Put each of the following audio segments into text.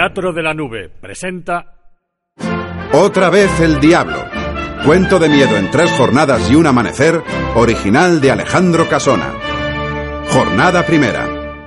Teatro de la Nube presenta... Otra vez el diablo. Cuento de miedo en 3 jornadas y un amanecer, original de Alejandro Casona. Jornada primera.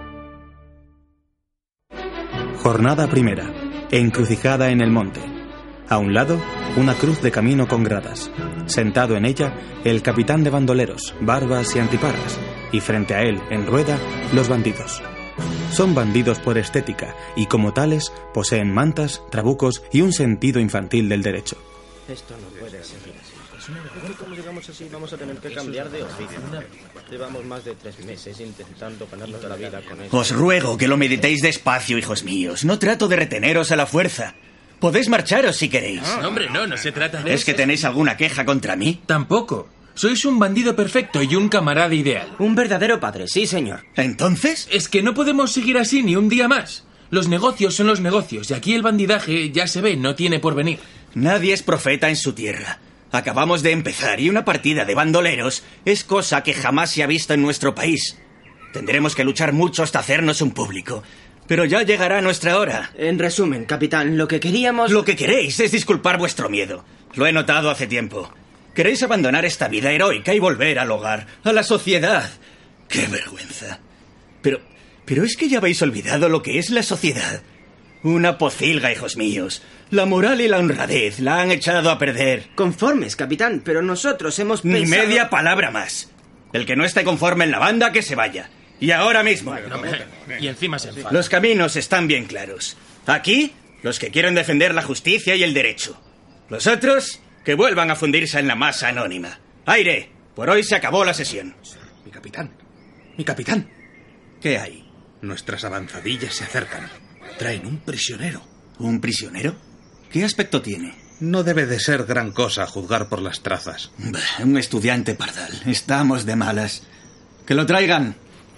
Jornada primera. Encrucijada en el monte. A un lado, una cruz de camino con gradas. Sentado en ella, el capitán de bandoleros, barbas y antiparras. Y frente a él, en rueda, los bandidos. Son bandidos por estética y, como tales, poseen mantas, trabucos y un sentido infantil del derecho. Esto no puede seguir así. ¿Cómo llegamos así? Vamos a tener que cambiar de oficio. Llevamos más de 3 meses intentando ganarnos la vida con esto. Os ruego que lo meditéis despacio, hijos míos. No trato de reteneros a la fuerza. Podéis marcharos si queréis. No, hombre, no se trata de eso. ¿Es que tenéis alguna queja contra mí? Tampoco. Sois un bandido perfecto y un camarada ideal. Un verdadero padre, sí, señor. ¿Entonces? Es que no podemos seguir así ni un día más. Los negocios son los negocios y aquí el bandidaje, ya se ve, no tiene porvenir. Nadie es profeta en su tierra. Acabamos de empezar y una partida de bandoleros es cosa que jamás se ha visto en nuestro país. Tendremos que luchar mucho hasta hacernos un público. Pero ya llegará nuestra hora. En resumen, capitán, lo que queríamos... Lo que queréis es disculpar vuestro miedo. Lo he notado hace tiempo. Queréis abandonar esta vida heroica y volver al hogar, a la sociedad. ¡Qué vergüenza! Pero es que ya habéis olvidado lo que es la sociedad. Una pocilga, hijos míos. La moral y la honradez la han echado a perder. Conformes, capitán, pero nosotros hemos Ni pensado... media palabra más. El que no esté conforme en la banda, que se vaya. Y ahora mismo. Y encima se enfada. Los caminos están bien claros. Aquí, los que quieren defender la justicia y el derecho. Los otros, que vuelvan a fundirse en la masa anónima. Aire, por hoy se acabó la sesión. Mi capitán. Mi capitán. ¿Qué hay? Nuestras avanzadillas se acercan. Traen un prisionero. ¿Un prisionero? ¿Qué aspecto tiene? No debe de ser gran cosa a juzgar por las trazas. Bah, un estudiante pardal. Estamos de malas. ¡Que lo traigan!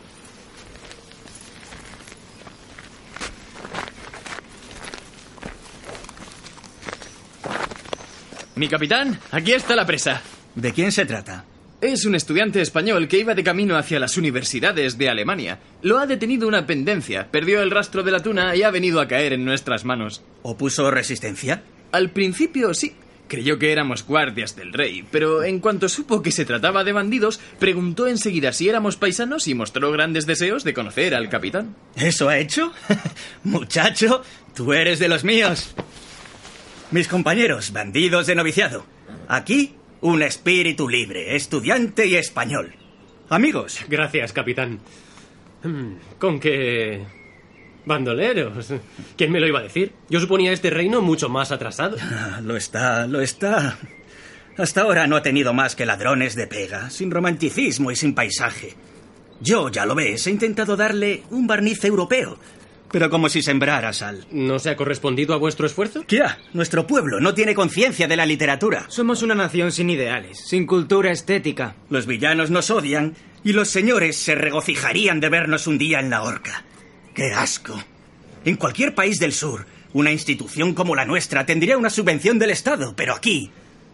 Mi capitán, aquí está la presa. ¿De quién se trata? Es un estudiante español que iba de camino hacia las universidades de Alemania. Lo ha detenido una pendencia, perdió el rastro de la tuna y ha venido a caer en nuestras manos. ¿Opuso resistencia? Al principio sí. Creyó que éramos guardias del rey, pero en cuanto supo que se trataba de bandidos, preguntó enseguida si éramos paisanos y mostró grandes deseos de conocer al capitán. ¿Eso ha hecho? Muchacho, tú eres de los míos. Mis compañeros, bandidos de noviciado. Aquí, un espíritu libre, estudiante y español. Amigos. Gracias, capitán. ¿Con qué bandoleros? ¿Quién me lo iba a decir? Yo suponía este reino mucho más atrasado. Lo está. Hasta ahora no ha tenido más que ladrones de pega, sin romanticismo y sin paisaje. Yo, ya lo ves, he intentado darle un barniz europeo, pero como si sembrara sal. ¿No se ha correspondido a vuestro esfuerzo? ¿Qué? Nuestro pueblo no tiene conciencia de la literatura. Somos una nación sin ideales, sin cultura estética. Los villanos nos odian y los señores se regocijarían de vernos un día en la horca. ¡Qué asco! En cualquier país del sur, una institución como la nuestra tendría una subvención del Estado, pero aquí...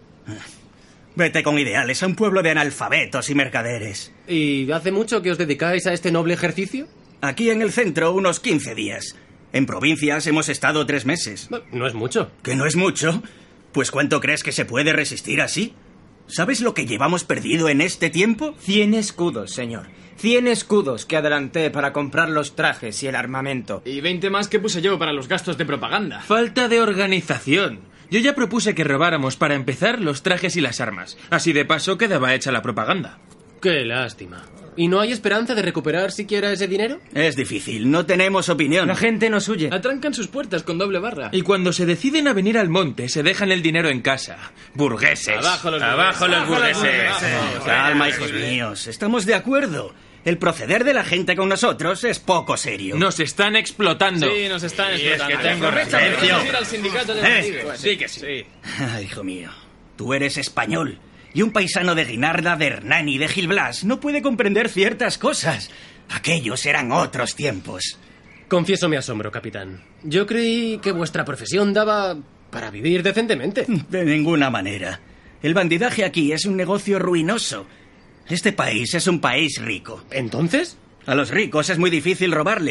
Vete con ideales a un pueblo de analfabetos y mercaderes. ¿Y hace mucho que os dedicáis a este noble ejercicio? Aquí en el centro, unos 15 días. En provincias hemos estado 3 meses. No es mucho. ¿Que no es mucho? Pues ¿cuánto crees que se puede resistir así? ¿Sabes lo que llevamos perdido en este tiempo? 100 escudos, señor. 100 escudos que adelanté para comprar los trajes y el armamento. Y 20 más que puse yo para los gastos de propaganda. Falta de organización. Yo ya propuse que robáramos para empezar los trajes y las armas. Así de paso quedaba hecha la propaganda. Qué lástima. ¿Y no hay esperanza de recuperar siquiera ese dinero? Es difícil, no tenemos opinión. La gente nos huye. Atrancan sus puertas con doble barra. Y cuando se deciden a venir al monte, se dejan el dinero en casa. Burgueses. Abajo los burgueses. Calma, hijos míos. Estamos de acuerdo. El proceder de la gente con nosotros es poco serio. Nos están explotando. Sí, nos están explotando. Es que tengo ir al sindicato de bandidos. Sí que sí. Hijo mío, tú eres español. Y un paisano de Guinarda, de Hernani, de Gil Blas no puede comprender ciertas cosas. Aquellos eran otros tiempos. Confieso mi asombro, capitán. Yo creí que vuestra profesión daba para vivir decentemente. De ninguna manera. El bandidaje aquí es un negocio ruinoso. Este país es un país rico. ¿Entonces? A los ricos es muy difícil robarles.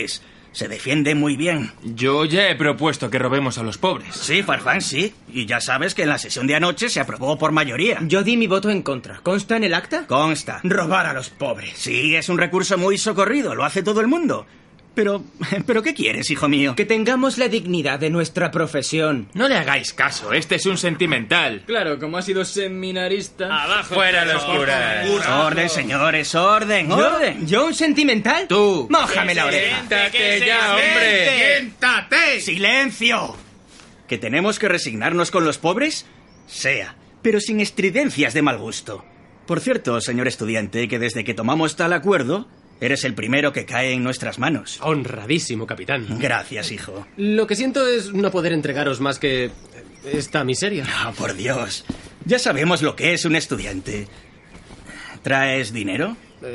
Se defiende muy bien. Yo ya he propuesto que robemos a los pobres. Sí, Farfán, sí. Y ya sabes que en la sesión de anoche se aprobó por mayoría. Yo di mi voto en contra. ¿Consta en el acta? Consta. Robar a los pobres. Sí, es un recurso muy socorrido, lo hace todo el mundo. Pero ¿qué quieres, hijo mío? Que tengamos la dignidad de nuestra profesión. No le hagáis caso, este es un sentimental. Claro, como ha sido seminarista... ¡Abajo! ¡Fuera los curas! Orden, señores, orden, orden. ¿Yo un sentimental? Tú. Mójame la oreja. ¡Siéntate ya, hombre! ¡Siéntate! ¡Silencio! ¿Que tenemos que resignarnos con los pobres? Sea, pero sin estridencias de mal gusto. Por cierto, señor estudiante, que desde que tomamos tal acuerdo, eres el primero que cae en nuestras manos. Honradísimo, capitán. Gracias, hijo. Lo que siento es no poder entregaros más que esta miseria. Ah, por Dios. Ya sabemos lo que es un estudiante. ¿Traes dinero?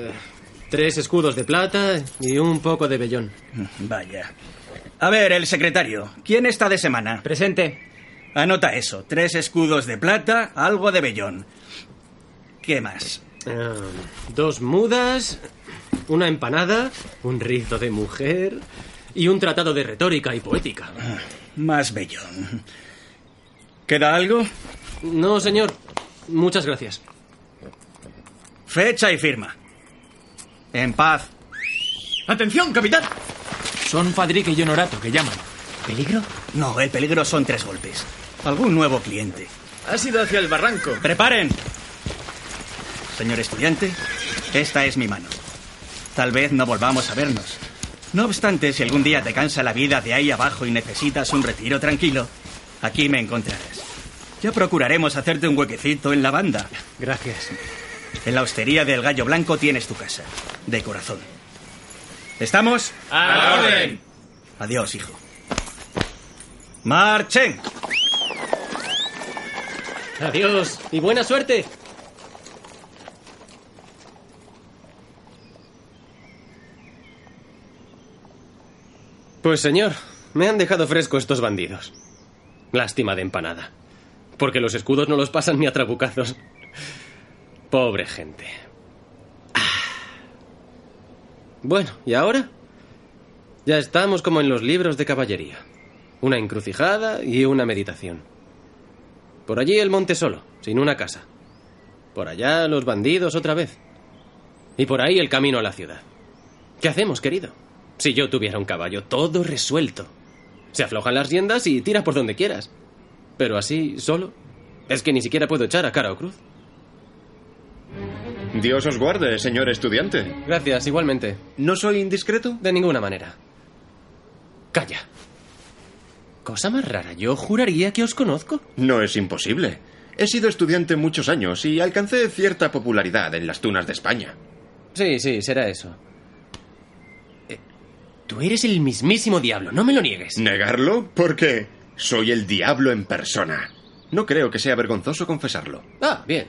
3 escudos de plata y un poco de vellón. Vaya. A ver, el secretario. ¿Quién está de semana? Presente. Anota eso. 3 escudos de plata, algo de vellón. ¿Qué más? 2 mudas, una empanada, un rizo de mujer y un tratado de retórica y poética. Más vellón. ¿Queda algo? No, señor. Muchas gracias. Fecha y firma. En paz. ¡Atención, capitán! Son Fadrique y Honorato que llaman. ¿Peligro? No, el peligro son 3 golpes. Algún nuevo cliente. Ha sido hacia el barranco. ¡Preparen! Señor estudiante, esta es mi mano. Tal vez no volvamos a vernos. No obstante, si algún día te cansa la vida de ahí abajo y necesitas un retiro tranquilo, aquí me encontrarás. Ya procuraremos hacerte un huequecito en la banda. Gracias. En la hostería del Gallo Blanco tienes tu casa, de corazón. ¿Estamos? ¡A la orden! Adiós, hijo. ¡Marchen! Adiós y buena suerte. Pues señor, me han dejado fresco estos bandidos. Lástima de empanada. Porque los escudos no los pasan ni a trabucazos. Pobre gente. Bueno, ¿y ahora? Ya estamos como en los libros de caballería. Una encrucijada y una meditación. Por allí el monte solo, sin una casa. Por allá los bandidos otra vez. Y por ahí el camino a la ciudad. ¿Qué hacemos, querido? Si yo tuviera un caballo, todo resuelto. Se aflojan las riendas y tira por donde quieras. Pero así, solo, es que ni siquiera puedo echar a cara o cruz. Dios os guarde, señor estudiante. Gracias, igualmente. ¿No soy indiscreto? De ninguna manera. Calla. Cosa más rara, yo juraría que os conozco. No es imposible. He sido estudiante muchos años y alcancé cierta popularidad en las tunas de España. Sí, será eso. Tú eres el mismísimo diablo, no me lo niegues. ¿Negarlo? ¿Por qué? Soy el diablo en persona. No creo que sea vergonzoso confesarlo. Ah, bien.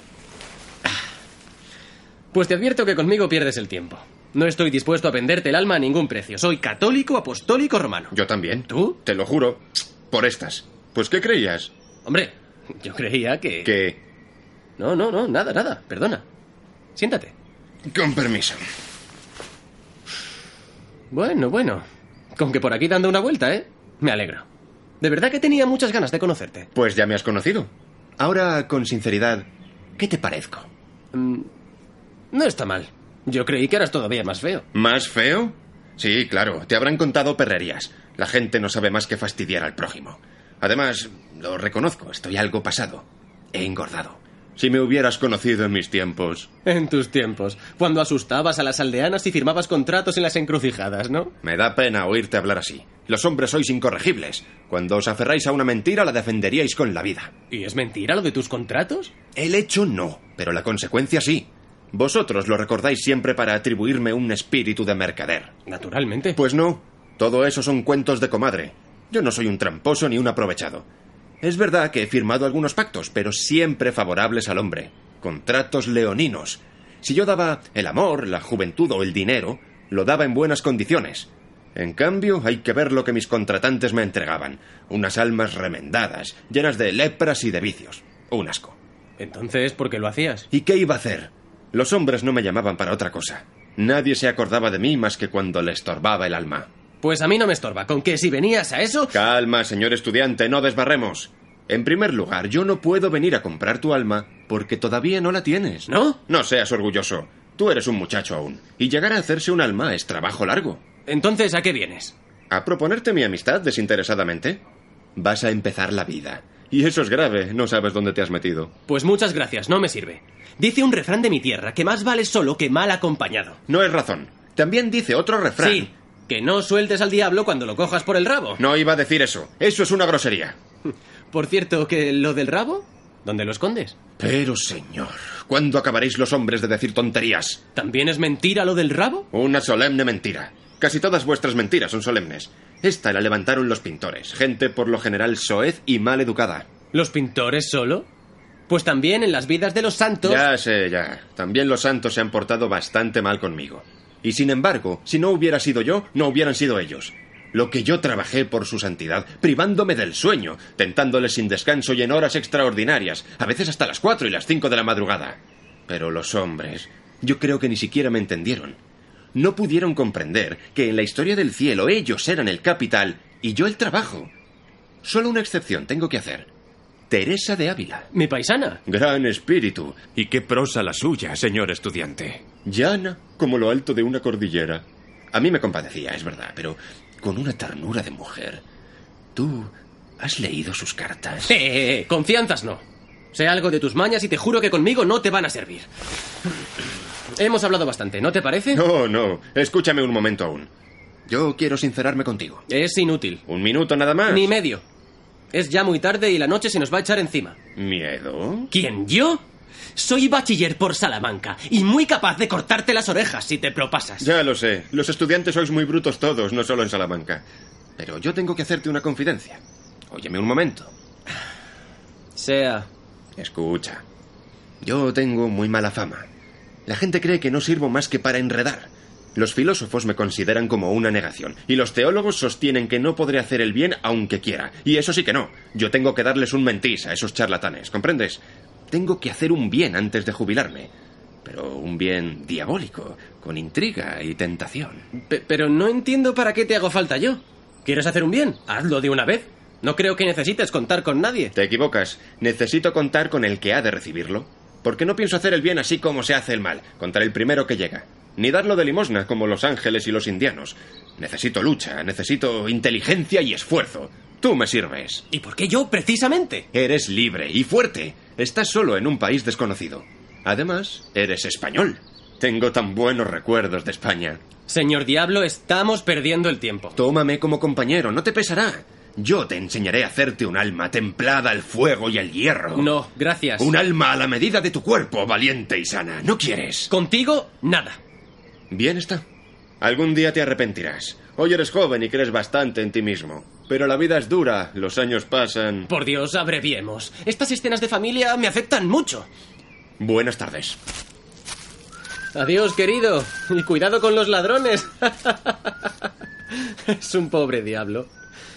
Pues te advierto que conmigo pierdes el tiempo. No estoy dispuesto a venderte el alma a ningún precio. Soy católico, apostólico, romano. Yo también. ¿Tú? Te lo juro. Por estas. Pues, ¿qué creías? Hombre, yo creía que... ¿Qué? No, nada. Perdona. Siéntate. Con permiso. Bueno. Con que por aquí dando una vuelta, ¿eh? Me alegro. De verdad que tenía muchas ganas de conocerte. Pues ya me has conocido. Ahora, con sinceridad, ¿qué te parezco? No está mal. Yo creí que eras todavía más feo. ¿Más feo? Sí, claro. Te habrán contado perrerías. La gente no sabe más que fastidiar al prójimo. Además, lo reconozco, estoy algo pasado. He engordado. Si me hubieras conocido en mis tiempos. En tus tiempos. Cuando asustabas a las aldeanas y firmabas contratos en las encrucijadas, ¿no? Me da pena oírte hablar así. Los hombres sois incorregibles. Cuando os aferráis a una mentira, la defenderíais con la vida. ¿Y es mentira lo de tus contratos? El hecho no, pero la consecuencia sí. Vosotros lo recordáis siempre para atribuirme un espíritu de mercader. Naturalmente. Pues no. Todo eso son cuentos de comadre. Yo no soy un tramposo ni un aprovechado. Es verdad que he firmado algunos pactos, pero siempre favorables al hombre. Contratos leoninos. Si yo daba el amor, la juventud o el dinero, lo daba en buenas condiciones. En cambio, hay que ver lo que mis contratantes me entregaban. Unas almas remendadas, llenas de lepras y de vicios. Un asco. Entonces, ¿por qué lo hacías? ¿Y qué iba a hacer? Los hombres no me llamaban para otra cosa. Nadie se acordaba de mí más que cuando le estorbaba el alma. Pues a mí no me estorba. ¿Con que si venías a eso? Calma, señor estudiante, no desbarremos. En primer lugar, yo no puedo venir a comprar tu alma porque todavía no la tienes. ¿No? No seas orgulloso. Tú eres un muchacho aún. Y llegar a hacerse un alma es trabajo largo. Entonces, ¿a qué vienes? ¿A proponerte mi amistad desinteresadamente? Vas a empezar la vida. Y eso es grave, no sabes dónde te has metido. Pues muchas gracias, no me sirve. Dice un refrán de mi tierra que más vale solo que mal acompañado. No es razón. También dice otro refrán. Sí, que no sueltes al diablo cuando lo cojas por el rabo. No iba a decir eso. Eso es una grosería. Por cierto, que lo del rabo, ¿dónde lo escondes? Pero, señor, ¿cuándo acabaréis los hombres de decir tonterías? ¿También es mentira lo del rabo? Una solemne mentira. Casi todas vuestras mentiras son solemnes. Esta la levantaron los pintores, gente por lo general soez y mal educada. ¿Los pintores solo? Pues también en las vidas de los santos... Ya sé, ya. También los santos se han portado bastante mal conmigo. Y sin embargo, si no hubiera sido yo, no hubieran sido ellos. Lo que yo trabajé por su santidad, privándome del sueño, tentándoles sin descanso y en horas extraordinarias, a veces hasta las 4 y las 5 de la madrugada. Pero los hombres, yo creo que ni siquiera me entendieron. No pudieron comprender que en la historia del cielo ellos eran el capital y yo el trabajo. Solo una excepción tengo que hacer. Teresa de Ávila. Mi paisana. Gran espíritu. Y qué prosa la suya, señor estudiante. Llana, como lo alto de una cordillera. A mí me compadecía, es verdad, pero con una ternura de mujer. ¿Tú has leído sus cartas? Confianzas no. Sé algo de tus mañas y te juro que conmigo no te van a servir. Hemos hablado bastante, ¿no te parece? No, no. Escúchame un momento aún. Yo quiero sincerarme contigo. Es inútil. ¿Un minuto nada más? Ni medio. Es ya muy tarde y la noche se nos va a echar encima. ¿Miedo? ¿Quién, yo? Soy bachiller por Salamanca y muy capaz de cortarte las orejas si te propasas. Ya lo sé. Los estudiantes sois muy brutos todos, no solo en Salamanca. Pero yo tengo que hacerte una confidencia. Óyeme un momento. Sea. Escucha. Yo tengo muy mala fama. La gente cree que no sirvo más que para enredar. Los filósofos me consideran como una negación, y los teólogos sostienen que no podré hacer el bien aunque quiera. Y eso sí que no. Yo tengo que darles un mentís a esos charlatanes, ¿comprendes? Tengo que hacer un bien antes de jubilarme. Pero un bien diabólico, con intriga y tentación. Pero no entiendo para qué te hago falta yo. ¿Quieres hacer un bien? Hazlo de una vez. No creo que necesites contar con nadie. Te equivocas. Necesito contar con el que ha de recibirlo. Porque no pienso hacer el bien así como se hace el mal, contra el primero que llega. Ni darlo de limosna como los ángeles y los indianos. Necesito lucha, necesito inteligencia y esfuerzo. Tú me sirves. ¿Y por qué yo, precisamente? Eres libre y fuerte. Estás solo en un país desconocido. Además, eres español. Tengo tan buenos recuerdos de España. Señor Diablo, estamos perdiendo el tiempo. Tómame como compañero, no te pesará. Yo te enseñaré a hacerte un alma templada al fuego y al hierro. No, gracias. Un alma a la medida de tu cuerpo, valiente y sana. ¿No quieres? Contigo, nada. Bien está. Algún día te arrepentirás. Hoy eres joven y crees bastante en ti mismo. Pero la vida es dura, los años pasan. Por Dios, abreviemos. Estas escenas de familia me afectan mucho. Buenas tardes. Adiós, querido. Y cuidado con los ladrones. Es un pobre diablo.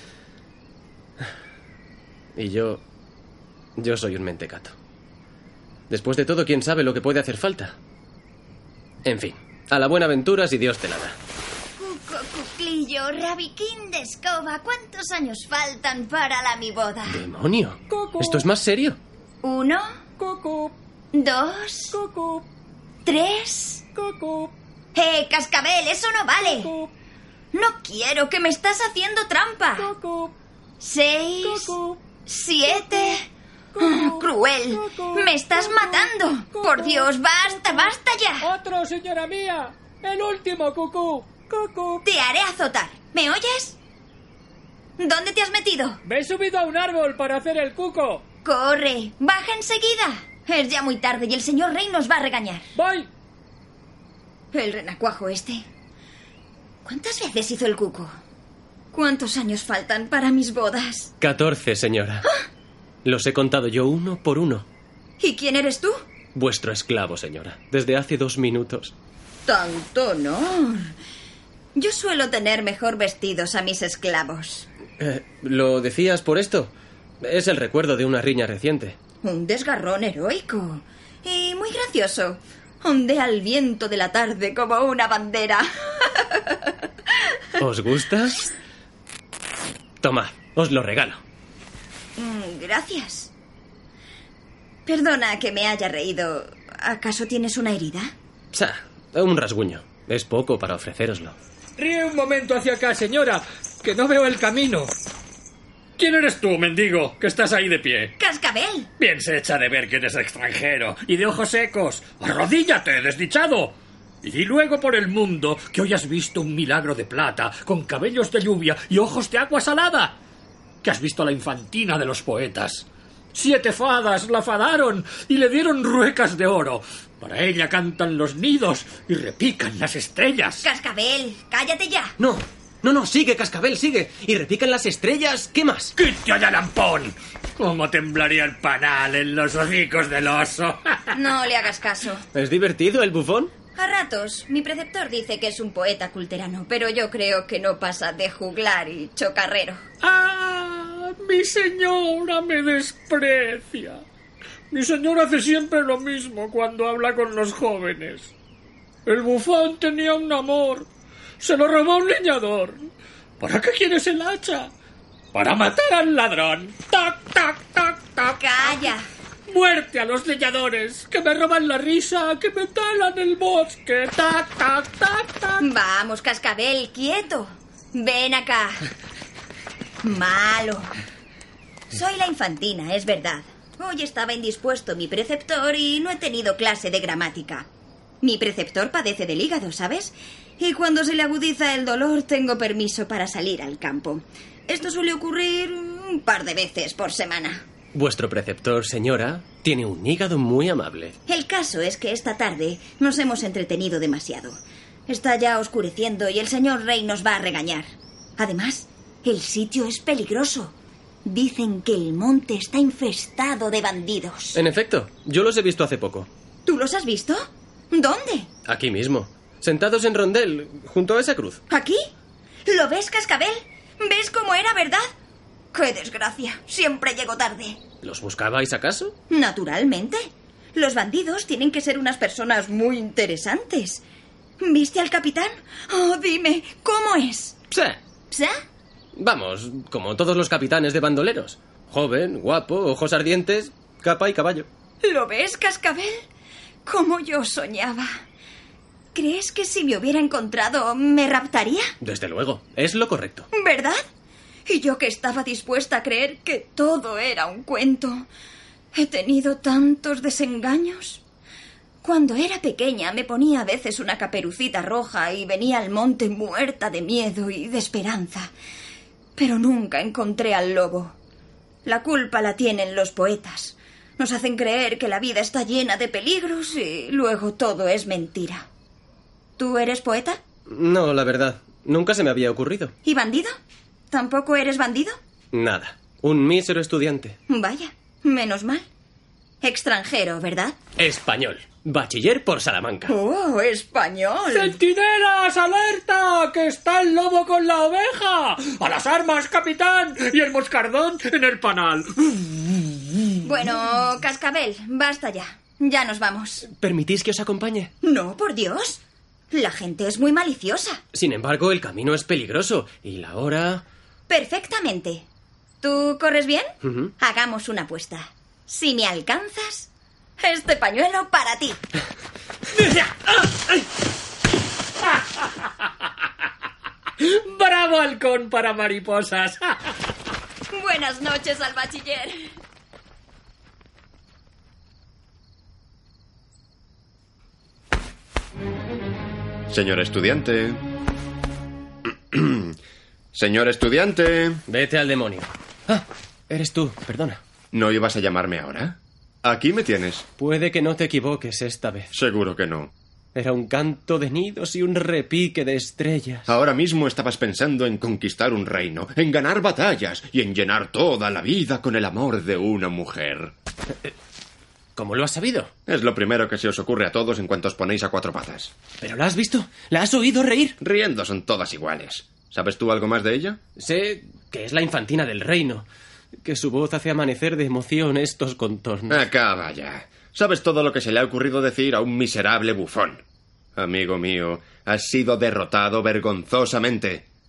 Y yo soy un mentecato. Después de todo, ¿quién sabe lo que puede hacer falta? En fin, a la buena aventura si Dios te la da. Cuco, cuclillo, rabiquín de escoba, ¿cuántos años faltan para mi boda? ¡Demonio! Cucu. ¿Esto es más serio? 1, Cucu. 2, Cucu. 3. Cucu. Cascabel, eso no vale. Cucu. No quiero, que me estás haciendo trampa. Cucu. 6, Cucu. 7. Cruel, me estás matando. Por Dios, basta, basta ya. Otro, señora mía. El último, Cucu. Cucu. Te haré azotar. ¿Me oyes? ¿Dónde te has metido? Me he subido a un árbol para hacer el cuco. Corre, baja enseguida. Es ya muy tarde y el señor Rey nos va a regañar. Voy. El renacuajo este. ¿Cuántas veces hizo el cuco? ¿Cuántos años faltan para mis bodas? 14, señora. ¡Ah! Los he contado yo uno por uno. ¿Y quién eres tú? Vuestro esclavo, señora. Desde hace 2 minutos. ¡Tanto honor! Yo suelo tener mejor vestidos a mis esclavos. ¿Lo decías por esto? Es el recuerdo de una riña reciente. Un desgarrón heroico. Y muy gracioso. Ondea al viento de la tarde como una bandera. ¿Os gusta? Tomad, os lo regalo. Gracias. Perdona que me haya reído. ¿Acaso tienes una herida? Un rasguño. Es poco para ofrecéroslo. Ríe un momento hacia acá, señora, que no veo el camino. ¿Quién eres tú, mendigo, que estás ahí de pie? ¡Cascabel! Bien se echa de ver que eres extranjero y de ojos secos. ¡Arrodíllate, desdichado! Y di luego por el mundo que hoy has visto un milagro de plata, con cabellos de lluvia y ojos de agua salada. Que has visto a la infantina de los poetas. 7 fadas la fadaron y le dieron ruecas de oro. Para ella cantan los nidos y repican las estrellas. ¡Cascabel, cállate ya! No, sigue, Cascabel, sigue. Y repican las estrellas. ¿Qué más? ¡Quite allá, lampón! ¿Cómo temblaría el panal en los hocicos del oso? No le hagas caso. ¿Es divertido el bufón? A ratos, mi preceptor dice que es un poeta culterano, pero yo creo que no pasa de juglar y chocarrero. ¡Ah! Mi señora me desprecia. Mi señora hace siempre lo mismo cuando habla con los jóvenes. El bufón tenía un amor. Se lo robó un leñador. ¿Para qué quieres el hacha? Para matar al ladrón. ¡Tac, tac, tac, tac! ¡Calla! ¡Muerte a los leñadores! ¡Que me roban la risa! ¡Que me talan el bosque! ¡Tac, tac, tac, tac! Vamos, Cascabel, quieto. Ven acá. Malo. Soy la infantina, es verdad. Hoy estaba indispuesto mi preceptor y no he tenido clase de gramática. Mi preceptor padece del hígado, ¿sabes? Y cuando se le agudiza el dolor tengo permiso para salir al campo. Esto suele ocurrir un par de veces por semana. Vuestro preceptor, señora, tiene un hígado muy amable. El caso es que esta tarde nos hemos entretenido demasiado. Está ya oscureciendo y el señor rey nos va a regañar. Además, el sitio es peligroso. Dicen que el monte está infestado de bandidos. En efecto, yo los he visto hace poco. ¿Tú los has visto? ¿Dónde? Aquí mismo, sentados en rondel, junto a esa cruz. ¿Aquí? ¿Lo ves, Cascabel? ¿Ves cómo era, verdad? ¡Qué desgracia! Siempre llego tarde. ¿Los buscabais acaso? Naturalmente. Los bandidos tienen que ser unas personas muy interesantes. ¿Viste al capitán? Oh, dime, ¿cómo es? Sí. ¿Sí? Vamos, como todos los capitanes de bandoleros. Joven, guapo, ojos ardientes, capa y caballo. ¿Lo ves, Cascabel? Como yo soñaba. ¿Crees que si me hubiera encontrado me raptaría? Desde luego, es lo correcto. ¿Verdad? Y yo que estaba dispuesta a creer que todo era un cuento. He tenido tantos desengaños. Cuando era pequeña me ponía a veces una caperucita roja y venía al monte muerta de miedo y de esperanza. Pero nunca encontré al lobo. La culpa la tienen los poetas. Nos hacen creer que la vida está llena de peligros y luego todo es mentira. ¿Tú eres poeta? No, la verdad, nunca se me había ocurrido. ¿Y bandido? ¿Tampoco eres bandido? Nada, un mísero estudiante. Vaya, menos mal. Extranjero, ¿verdad? Español, bachiller por Salamanca. ¡Oh, español! ¡Centinelas, alerta! ¡Que está el lobo con la oveja! ¡A las armas, capitán! ¡Y el moscardón en el panal! Bueno, Cascabel, basta ya. Ya nos vamos. ¿Permitís que os acompañe? No, por Dios. La gente es muy maliciosa. Sin embargo, el camino es peligroso y la hora... Perfectamente. ¿Tú corres bien? Hagamos una apuesta. Si me alcanzas, este pañuelo para ti. ¡Bravo, halcón para mariposas! Buenas noches al bachiller. Señor estudiante. Señor estudiante. Vete al demonio. Ah, eres tú, perdona. ¿No ibas a llamarme ahora? Aquí me tienes. Puede que no te equivoques esta vez. Seguro que no. Era un canto de nidos y un repique de estrellas. Ahora mismo estabas pensando en conquistar un reino, en ganar batallas y en llenar toda la vida con el amor de una mujer. ¿Cómo lo has sabido? Es lo primero que se os ocurre a todos en cuanto os ponéis a 4 patas. ¿Pero la has visto? ¿La has oído reír? Riendo son todas iguales. ¿Sabes tú algo más de ella? Sé que es la infantina del reino, que su voz hace amanecer de emoción estos contornos. Acaba ya. Sabes todo lo que se le ha ocurrido decir a un miserable bufón. Amigo mío, has sido derrotado vergonzosamente.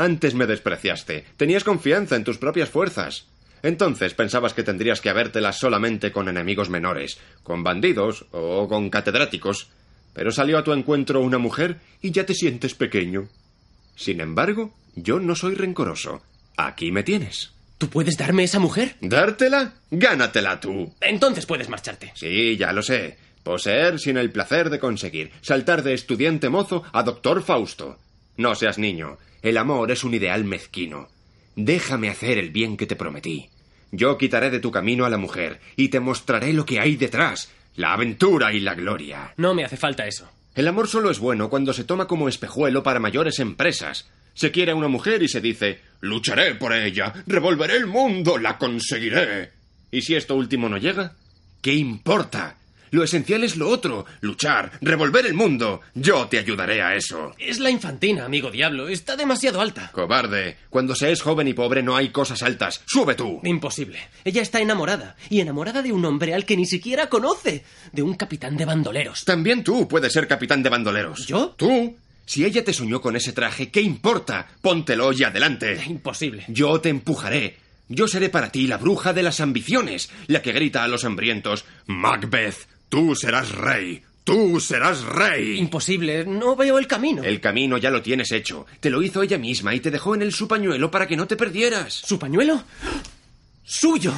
Antes me despreciaste. Tenías confianza en tus propias fuerzas. Entonces pensabas que tendrías que habértelas solamente con enemigos menores, con bandidos o con catedráticos. Pero salió a tu encuentro una mujer y ya te sientes pequeño. Sin embargo, yo no soy rencoroso. Aquí me tienes. ¿Tú puedes darme esa mujer? ¿Dártela? Gánatela tú. Entonces puedes marcharte. Sí, ya lo sé. Poseer sin el placer de conseguir. Saltar de estudiante mozo a doctor Fausto. No seas niño. El amor es un ideal mezquino. Déjame hacer el bien que te prometí. Yo quitaré de tu camino a la mujer y te mostraré lo que hay detrás. La aventura y la gloria. No me hace falta eso. El amor solo es bueno cuando se toma como espejuelo para mayores empresas. Se quiere a una mujer y se dice: lucharé por ella, revolveré el mundo, la conseguiré. ¿Y si esto último no llega? ¿Qué importa? Lo esencial es lo otro, luchar, revolver el mundo. Yo te ayudaré a eso. Es la infantina, amigo diablo. Está demasiado alta. Cobarde. Cuando se es joven y pobre no hay cosas altas. ¡Sube tú! Imposible. Ella está enamorada. Y enamorada de un hombre al que ni siquiera conoce. De un capitán de bandoleros. También tú puedes ser capitán de bandoleros. ¿Yo? Tú. Si ella te soñó con ese traje, ¿qué importa? Póntelo y adelante. Imposible. Yo te empujaré. Yo seré para ti la bruja de las ambiciones, la que grita a los hambrientos: Macbeth, tú serás rey. ¡Tú serás rey! Imposible, no veo el camino. El camino ya lo tienes hecho. Te lo hizo ella misma y te dejó en él su pañuelo para que no te perdieras. ¿Su pañuelo? ¡Suyo!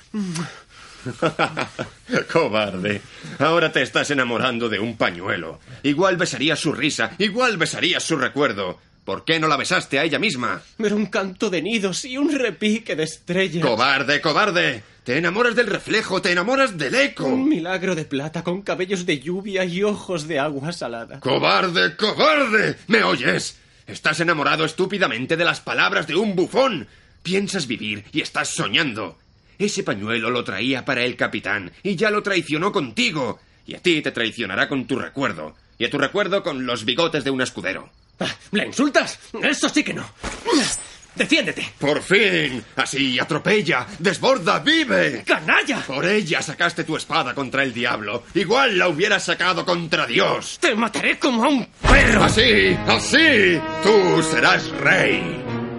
Cobarde. Ahora te estás enamorando de un pañuelo. Igual besarías su risa, igual besarías su recuerdo. ¿Por qué no la besaste a ella misma? Era un canto de nidos y un repique de estrellas. ¡Cobarde, cobarde! Te enamoras del reflejo, te enamoras del eco. Un milagro de plata con cabellos de lluvia y ojos de agua salada. ¡Cobarde, cobarde! ¿Me oyes? Estás enamorado estúpidamente de las palabras de un bufón. Piensas vivir y estás soñando. Ese pañuelo lo traía para el capitán y ya lo traicionó contigo. Y a ti te traicionará con tu recuerdo. Y a tu recuerdo con los bigotes de un escudero. ¿La insultas? Eso sí que no. ¡Defiéndete! ¡Por fin! Así, atropella, desborda, vive. ¡Canalla! Por ella sacaste tu espada contra el diablo. Igual la hubieras sacado contra Dios. ¡Te mataré como a un perro! ¡Así, así! ¡Tú serás rey!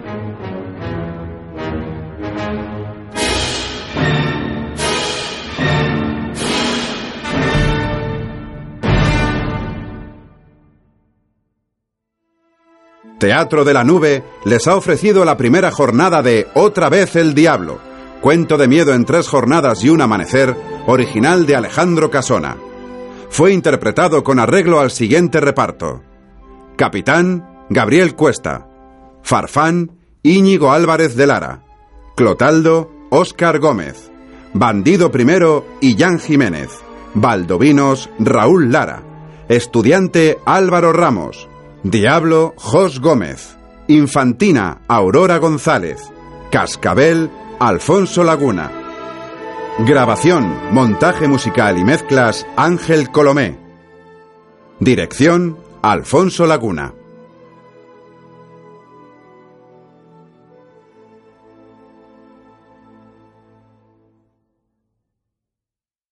Teatro de la Nube les ha ofrecido la primera jornada de Otra vez el Diablo, cuento de miedo en 3 jornadas y un amanecer, original de Alejandro Casona. Fue interpretado con arreglo al siguiente reparto: Capitán, Gabriel Cuesta; Farfán, Íñigo Álvarez de Lara; Clotaldo, Óscar Gómez; Bandido primero, Illán Jiménez; Valdovinos, Raúl Lara; Estudiante, Álvaro Ramos; Diablo, Jos Gómez; Infantina, Aurora González; Cascabel, Alfonso Laguna. Grabación, montaje musical y mezclas, Ángel Colomé. Dirección, Alfonso Laguna.